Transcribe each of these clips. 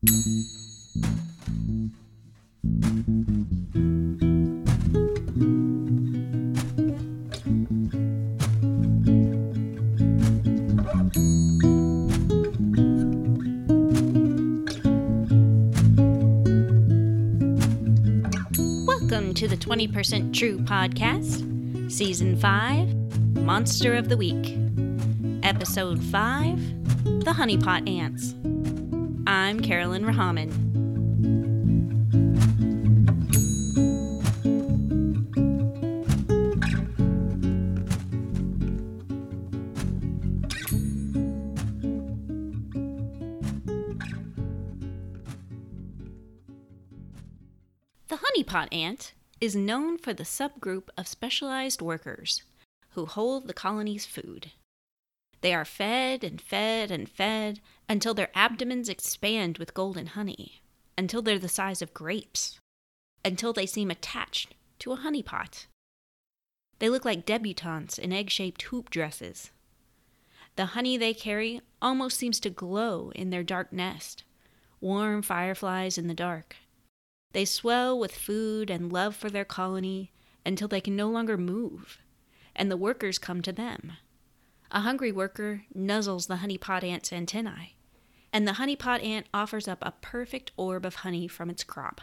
Welcome to the 20% True Podcast, Season 5, Monster of the Week, Episode 5, The Honeypot Ants. I'm Carolyn Rahaman. The honeypot ant is known for the subgroup of specialized workers who hold the colony's food. They are fed and fed and fed until their abdomens expand with golden honey, until they're the size of grapes, until they seem attached to a honeypot. They look like debutantes in egg-shaped hoop dresses. The honey they carry almost seems to glow in their dark nest, warm fireflies in the dark. They swell with food and love for their colony until they can no longer move, and the workers come to them. A hungry worker nuzzles the honeypot ant's antennae, and the honeypot ant offers up a perfect orb of honey from its crop.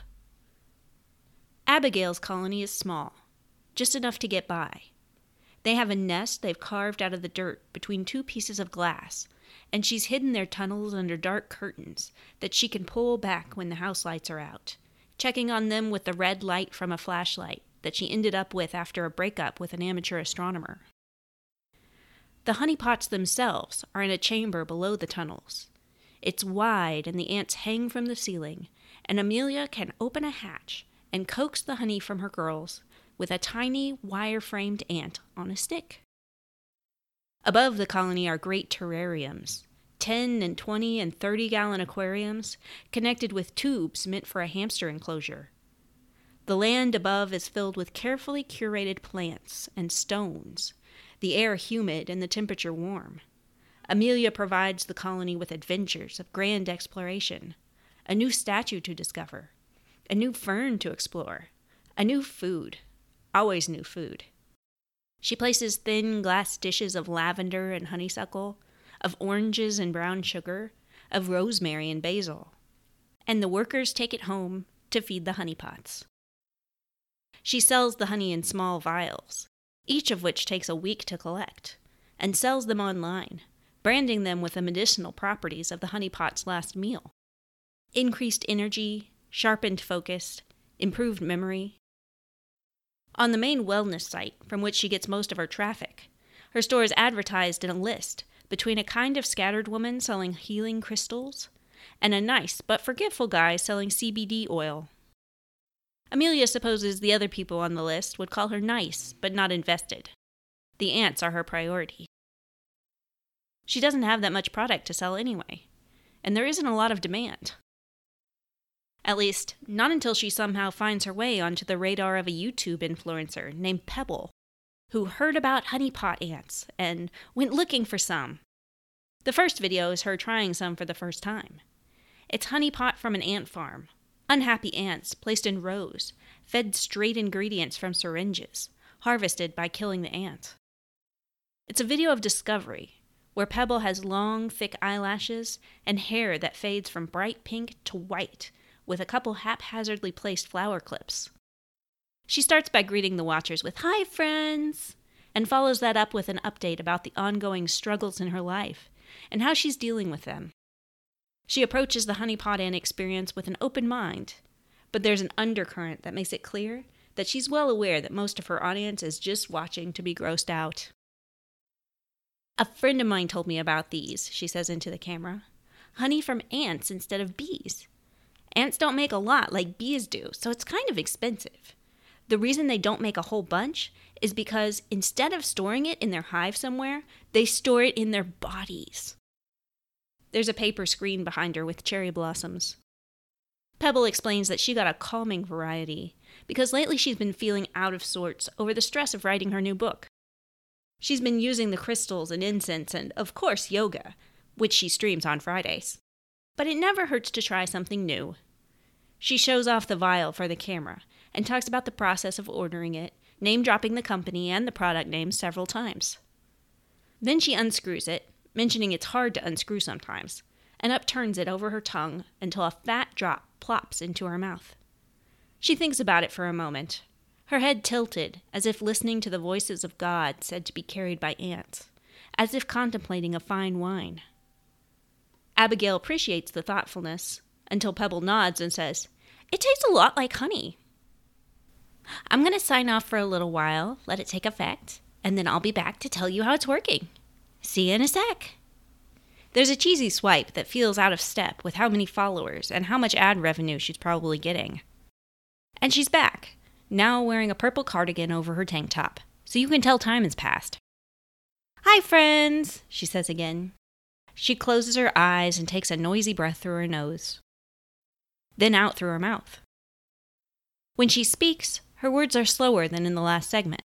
Abigail's colony is small, just enough to get by. They have a nest they've carved out of the dirt between two pieces of glass, and she's hidden their tunnels under dark curtains that she can pull back when the house lights are out, checking on them with the red light from a flashlight that she ended up with after a breakup with an amateur astronomer. The honeypots themselves are in a chamber below the tunnels. It's wide and the ants hang from the ceiling, and Amelia can open a hatch and coax the honey from her girls with a tiny wire-framed ant on a stick. Above the colony are great terrariums, 10 and 20 and 30-gallon aquariums connected with tubes meant for a hamster enclosure. The land above is filled with carefully curated plants and stones, the air humid and the temperature warm. Amelia provides the colony with adventures of grand exploration, a new statue to discover, a new fern to explore, a new food, always new food. She places thin glass dishes of lavender and honeysuckle, of oranges and brown sugar, of rosemary and basil, and the workers take it home to feed the honeypots. She sells the honey in small vials, each of which takes a week to collect, and sells them online, branding them with the medicinal properties of the honeypot's last meal. Increased energy, sharpened focus, improved memory. On the main wellness site from which she gets most of her traffic, her store is advertised in a list between a kind of scattered woman selling healing crystals and a nice but forgetful guy selling CBD oil. Amelia supposes the other people on the list would call her nice but not invested. The ants are her priority. She doesn't have that much product to sell anyway, and there isn't a lot of demand. At least, not until she somehow finds her way onto the radar of a YouTube influencer named Pebble, who heard about honeypot ants and went looking for some. The first video is her trying some for the first time. It's honeypot from an ant farm. Unhappy ants placed in rows, fed straight ingredients from syringes, harvested by killing the ant. It's a video of discovery, where Pebble has long, thick eyelashes and hair that fades from bright pink to white, with a couple haphazardly placed flower clips. She starts by greeting the watchers with, "Hi, friends," and follows that up with an update about the ongoing struggles in her life and how she's dealing with them. She approaches the honeypot ant experience with an open mind, but there's an undercurrent that makes it clear that she's well aware that most of her audience is just watching to be grossed out. "A friend of mine told me about these," she says into the camera. "Honey from ants instead of bees. Ants don't make a lot like bees do, so it's kind of expensive. The reason they don't make a whole bunch is because instead of storing it in their hive somewhere, they store it in their bodies." There's a paper screen behind her with cherry blossoms. Pebble explains that she got a calming variety because lately she's been feeling out of sorts over the stress of writing her new book. She's been using the crystals and incense and, of course, yoga, which she streams on Fridays. But it never hurts to try something new. She shows off the vial for the camera and talks about the process of ordering it, name-dropping the company and the product name several times. Then she unscrews it, mentioning it's hard to unscrew sometimes, and upturns it over her tongue until a fat drop plops into her mouth. She thinks about it for a moment, her head tilted as if listening to the voices of God said to be carried by ants, as if contemplating a fine wine. Abigail appreciates the thoughtfulness until Pebble nods and says, "It tastes a lot like honey." "I'm going to sign off for a little while, let it take effect, and then I'll be back to tell you how it's working. See you in a sec." There's a cheesy swipe that feels out of step with how many followers and how much ad revenue she's probably getting. And she's back, now wearing a purple cardigan over her tank top, so you can tell time has passed. "Hi, friends," she says again. She closes her eyes and takes a noisy breath through her nose, then out through her mouth. When she speaks, her words are slower than in the last segment.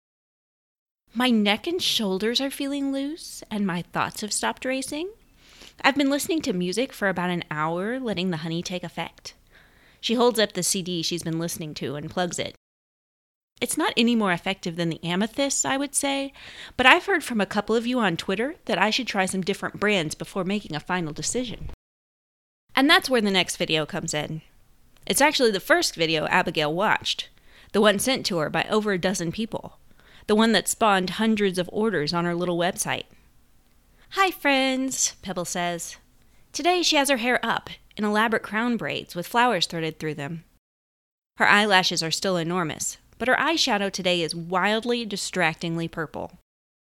"My neck and shoulders are feeling loose, and my thoughts have stopped racing. I've been listening to music for about an hour, letting the honey take effect." She holds up the CD she's been listening to and plugs it. "It's not any more effective than the amethysts, I would say, but I've heard from a couple of you on Twitter that I should try some different brands before making a final decision." And that's where the next video comes in. It's actually the first video Abigail watched, the one sent to her by over a dozen people, the one that spawned hundreds of orders on her little website. "Hi, friends," Pebble says. Today she has her hair up in elaborate crown braids with flowers threaded through them. Her eyelashes are still enormous, but her eyeshadow today is wildly, distractingly purple.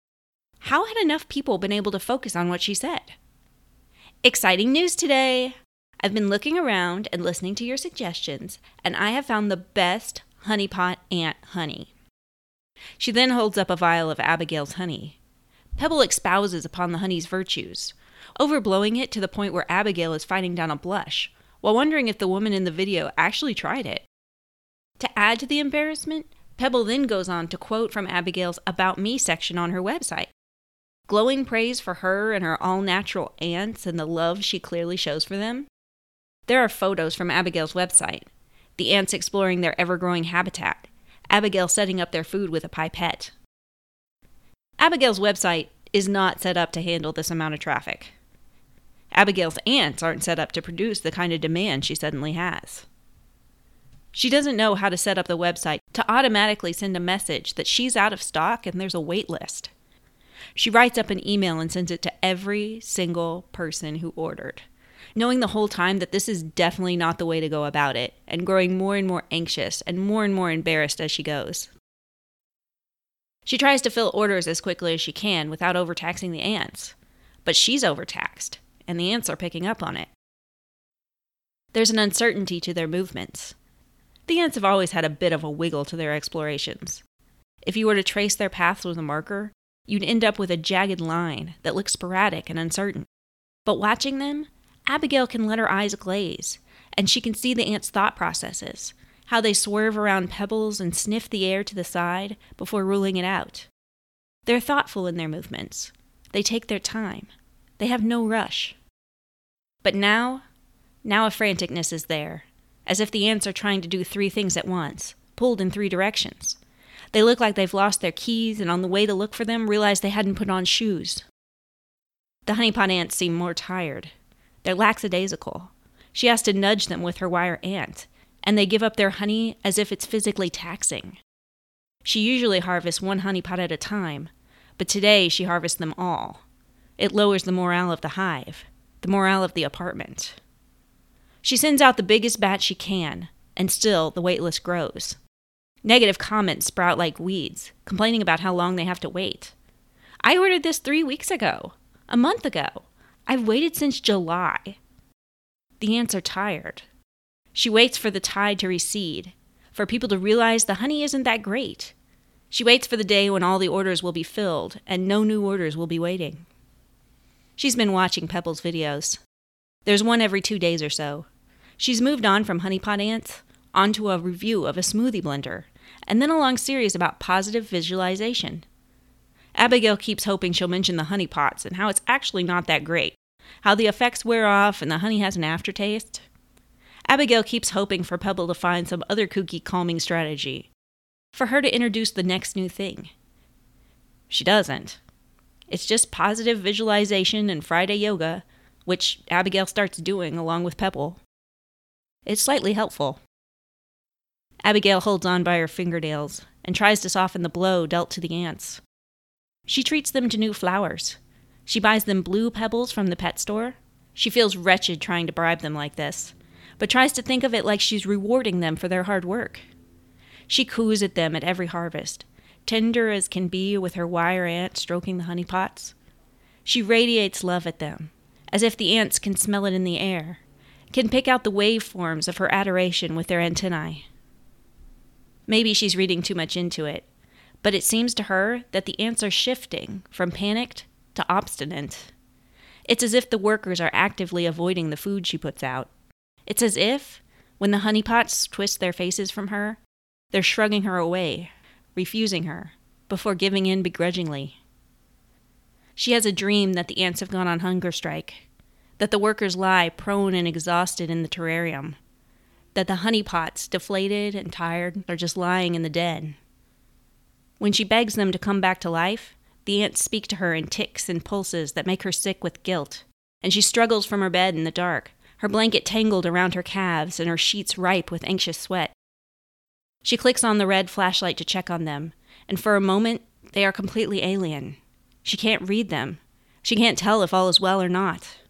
How had enough people been able to focus on what she said? "Exciting news today! I've been looking around and listening to your suggestions, and I have found the best honeypot ant honey." She then holds up a vial of Abigail's honey. Pebble espouses upon the honey's virtues, overblowing it to the point where Abigail is fighting down a blush, while wondering if the woman in the video actually tried it. To add to the embarrassment, Pebble then goes on to quote from Abigail's About Me section on her website, glowing praise for her and her all-natural ants and the love she clearly shows for them. There are photos from Abigail's website, the ants exploring their ever-growing habitat, Abigail setting up their food with a pipette. Abigail's website is not set up to handle this amount of traffic. Abigail's ants aren't set up to produce the kind of demand she suddenly has. She doesn't know how to set up the website to automatically send a message that she's out of stock and there's a wait list. She writes up an email and sends it to every single person who ordered, knowing the whole time that this is definitely not the way to go about it, and growing more and more anxious and more embarrassed as she goes. She tries to fill orders as quickly as she can without overtaxing the ants, but she's overtaxed, and the ants are picking up on it. There's an uncertainty to their movements. The ants have always had a bit of a wiggle to their explorations. If you were to trace their paths with a marker, you'd end up with a jagged line that looks sporadic and uncertain. But watching them, Abigail can let her eyes glaze, and she can see the ants' thought processes, how they swerve around pebbles and sniff the air to the side before ruling it out. They're thoughtful in their movements. They take their time. They have no rush. But now a franticness is there, as if the ants are trying to do 3 things at once, pulled in 3 directions. They look like they've lost their keys and on the way to look for them realize they hadn't put on shoes. The honeypot ants seem more tired. They're lackadaisical. She has to nudge them with her wire ant, and they give up their honey as if it's physically taxing. She usually harvests 1 honeypot at a time, but today she harvests them all. It lowers the morale of the hive, the morale of the apartment. She sends out the biggest batch she can, and still the wait list grows. Negative comments sprout like weeds, complaining about how long they have to wait. "I ordered this 3 weeks ago, a month ago. I've waited since July." The ants are tired. She waits for the tide to recede, for people to realize the honey isn't that great. She waits for the day when all the orders will be filled and no new orders will be waiting. She's been watching Pebble's videos. There's one every 2 days or so. She's moved on from honeypot ants onto a review of a smoothie blender, and then a long series about positive visualization. Abigail keeps hoping she'll mention the honeypots and how it's actually not that great, how the effects wear off and the honey has an aftertaste. Abigail keeps hoping for Pebble to find some other kooky calming strategy, for her to introduce the next new thing. She doesn't. It's just positive visualization and Friday yoga, which Abigail starts doing along with Pebble. It's slightly helpful. Abigail holds on by her fingernails and tries to soften the blow dealt to the ants. She treats them to new flowers. She buys them blue pebbles from the pet store. She feels wretched trying to bribe them like this, but tries to think of it like she's rewarding them for their hard work. She coos at them at every harvest, tender as can be with her wire ant stroking the honey pots. She radiates love at them, as if the ants can smell it in the air, can pick out the waveforms of her adoration with their antennae. Maybe she's reading too much into it, but it seems to her that the ants are shifting from panicked to obstinate. It's as if the workers are actively avoiding the food she puts out. It's as if, when the honeypots twist their faces from her, they're shrugging her away, refusing her, before giving in begrudgingly. She has a dream that the ants have gone on hunger strike, that the workers lie prone and exhausted in the terrarium, that the honeypots, deflated and tired, are just lying in the den. When she begs them to come back to life, the ants speak to her in ticks and pulses that make her sick with guilt, and she struggles from her bed in the dark, her blanket tangled around her calves and her sheets ripe with anxious sweat. She clicks on the red flashlight to check on them, and for a moment, they are completely alien. She can't read them. She can't tell if all is well or not.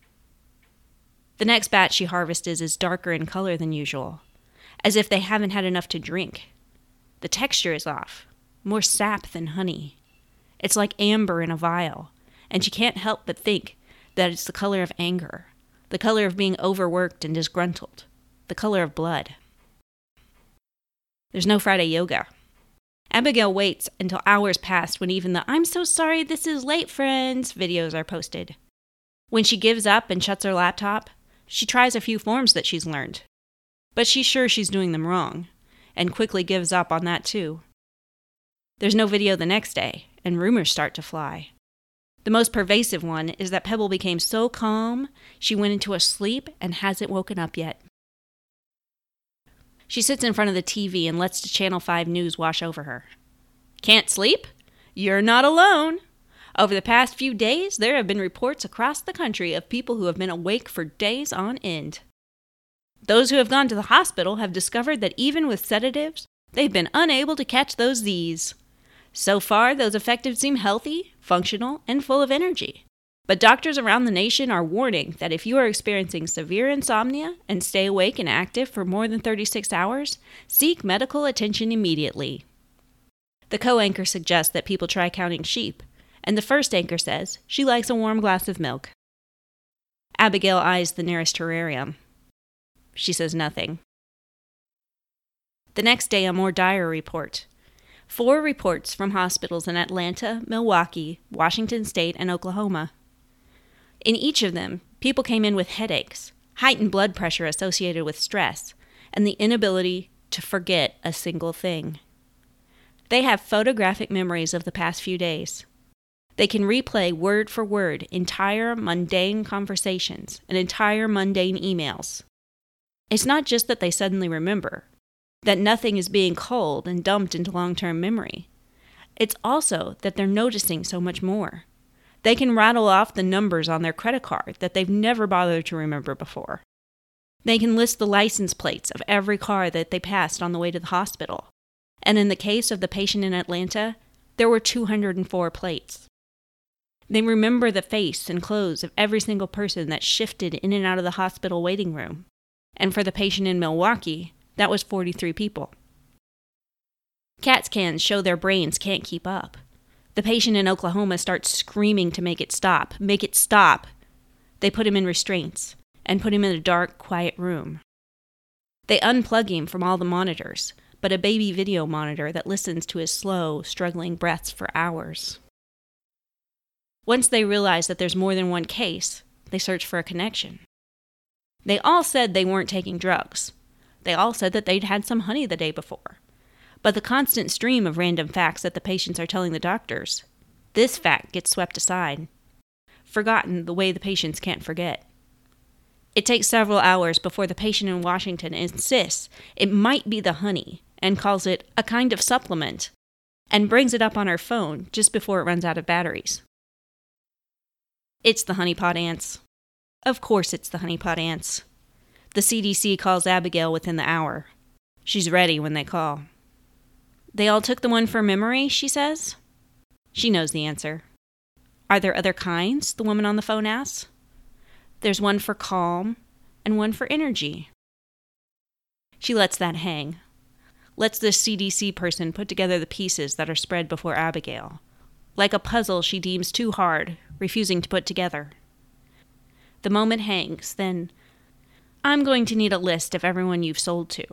The next batch she harvests is darker in color than usual, as if they haven't had enough to drink. The texture is off, more sap than honey. It's like amber in a vial, and she can't help but think that it's the color of anger, the color of being overworked and disgruntled, the color of blood. There's no Friday yoga. Abigail waits until hours pass when even the "I'm so sorry this is late, friends" videos are posted. When she gives up and shuts her laptop, she tries a few forms that she's learned. But she's sure she's doing them wrong, and quickly gives up on that too. There's no video the next day, and rumors start to fly. The most pervasive one is that Pebble became so calm, she went into a sleep and hasn't woken up yet. She sits in front of the TV and lets the Channel 5 news wash over her. Can't sleep? You're not alone. Over the past few days, there have been reports across the country of people who have been awake for days on end. Those who have gone to the hospital have discovered that even with sedatives, they've been unable to catch those Z's. So far, those affected seem healthy, functional, and full of energy. But doctors around the nation are warning that if you are experiencing severe insomnia and stay awake and active for more than 36 hours, seek medical attention immediately. The co-anchor suggests that people try counting sheep, and the first anchor says she likes a warm glass of milk. Abigail eyes the nearest terrarium. She says nothing. The next day, a more dire report. 4 reports from hospitals in Atlanta, Milwaukee, Washington State, and Oklahoma. In each of them, people came in with headaches, heightened blood pressure associated with stress, and the inability to forget a single thing. They have photographic memories of the past few days. They can replay word for word entire mundane conversations and entire mundane emails. It's not just that they suddenly remember, that nothing is being culled and dumped into long-term memory. It's also that they're noticing so much more. They can rattle off the numbers on their credit card that they've never bothered to remember before. They can list the license plates of every car that they passed on the way to the hospital. And in the case of the patient in Atlanta, there were 204 plates. They remember the face and clothes of every single person that shifted in and out of the hospital waiting room. And for the patient in Milwaukee, that was 43 people. CAT scans show their brains can't keep up. The patient in Oklahoma starts screaming to make it stop. Make it stop. They put him in restraints and put him in a dark, quiet room. They unplug him from all the monitors, but a baby video monitor that listens to his slow, struggling breaths for hours. Once they realize that there's more than one case, they search for a connection. They all said they weren't taking drugs. They all said that they'd had some honey the day before. But the constant stream of random facts that the patients are telling the doctors, this fact gets swept aside. forgotten the way the patients can't forget. It takes several hours before the patient in Washington insists it might be the honey and calls it a kind of supplement and brings it up on her phone just before it runs out of batteries. It's the honeypot ants. Of course it's the honeypot ants. The CDC calls Abigail within the hour. She's ready when they call. They all took the one for memory, she says. She knows the answer. Are there other kinds? The woman on the phone asks. There's one for calm and one for energy. She lets that hang. Lets this CDC person put together the pieces that are spread before Abigail, like a puzzle she deems too hard, refusing to put together. The moment hangs, then, I'm going to need a list of everyone you've sold to.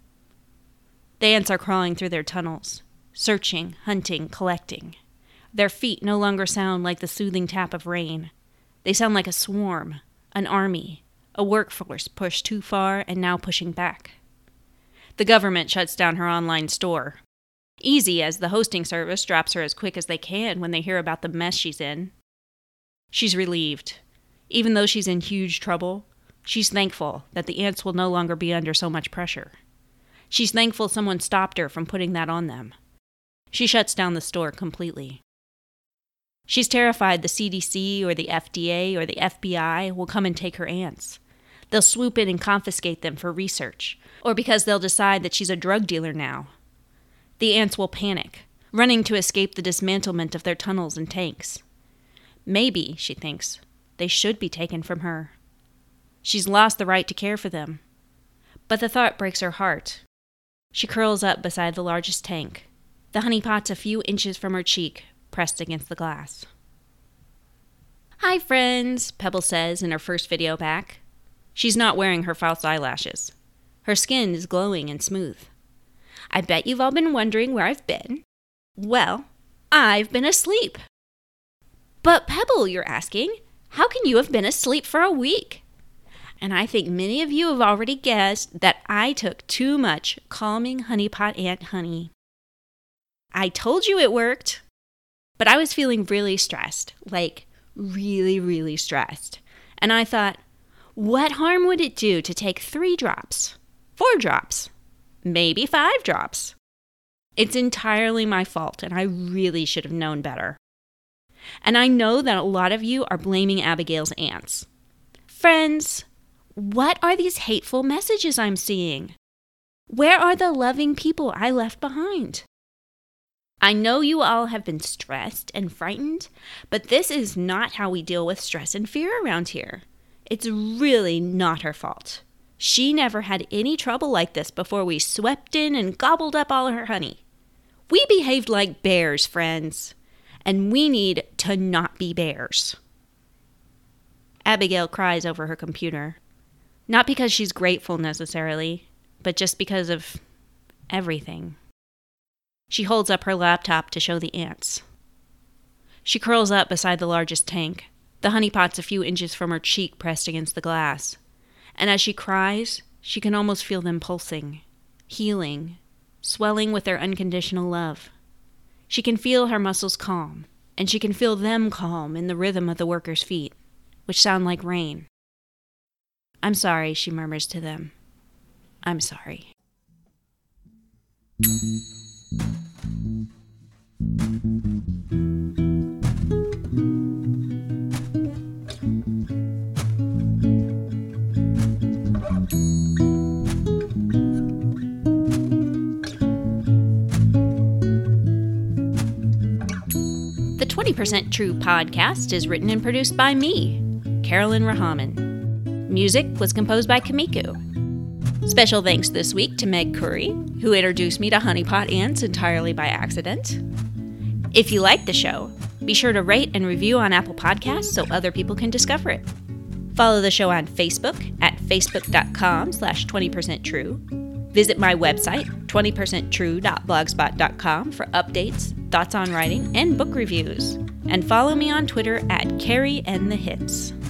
The ants are crawling through their tunnels, searching, hunting, collecting. Their feet no longer sound like the soothing tap of rain. They sound like a swarm, an army, a workforce pushed too far and now pushing back. The government shuts down her online store. Easy, as the hosting service drops her as quick as they can when they hear about the mess she's in. She's relieved. Even though she's in huge trouble, she's thankful that the ants will no longer be under so much pressure. She's thankful someone stopped her from putting that on them. She shuts down the store completely. She's terrified the CDC or the FDA or the FBI will come and take her ants. They'll swoop in and confiscate them for research, or because they'll decide that she's a drug dealer now. The ants will panic, running to escape the dismantlement of their tunnels and tanks. Maybe, she thinks, they should be taken from her. She's lost the right to care for them. But the thought breaks her heart. She curls up beside the largest tank, the honeypots a few inches from her cheek, pressed against the glass. Hi, friends, Pebble says in her first video back. She's not wearing her false eyelashes. Her skin is glowing and smooth. I bet you've all been wondering where I've been. Well, I've been asleep. But Pebble, you're asking, how can you have been asleep for a week? And I think many of you have already guessed that I took too much calming honeypot ant honey. I told you it worked. But I was feeling really stressed, like really, really stressed. And I thought, what harm would it do to take 3 drops, 4 drops, maybe 5 drops? It's entirely my fault, and I really should have known better. And I know that a lot of you are blaming Abigail's ants. Friends, what are these hateful messages I'm seeing? Where are the loving people I left behind? I know you all have been stressed and frightened, but this is not how we deal with stress and fear around here. It's really not her fault. She never had any trouble like this before we swept in and gobbled up all her honey. We behaved like bears, friends, and we need to not be bears. Abigail cries over her computer, not because she's grateful necessarily, but just because of everything. She holds up her laptop to show the ants. She curls up beside the largest tank, the honeypots a few inches from her cheek pressed against the glass. And as she cries, she can almost feel them pulsing, healing, swelling with their unconditional love. She can feel her muscles calm, and she can feel them calm in the rhythm of the workers' feet, which sound like rain. I'm sorry, she murmurs to them. I'm sorry. The 20% True podcast is written and produced by me, Carolyn Rahaman. Music was composed by Kamiku. Special thanks this week to Meg Curry, who introduced me to honeypot ants entirely by accident. If you like the show, be sure to rate and review on Apple Podcasts so other people can discover it. Follow the show on Facebook at facebook.com/20%true. Visit my website, 20percenttrue.blogspot.com for updates, thoughts on writing, and book reviews. And follow me on Twitter at Carrie and the Hits.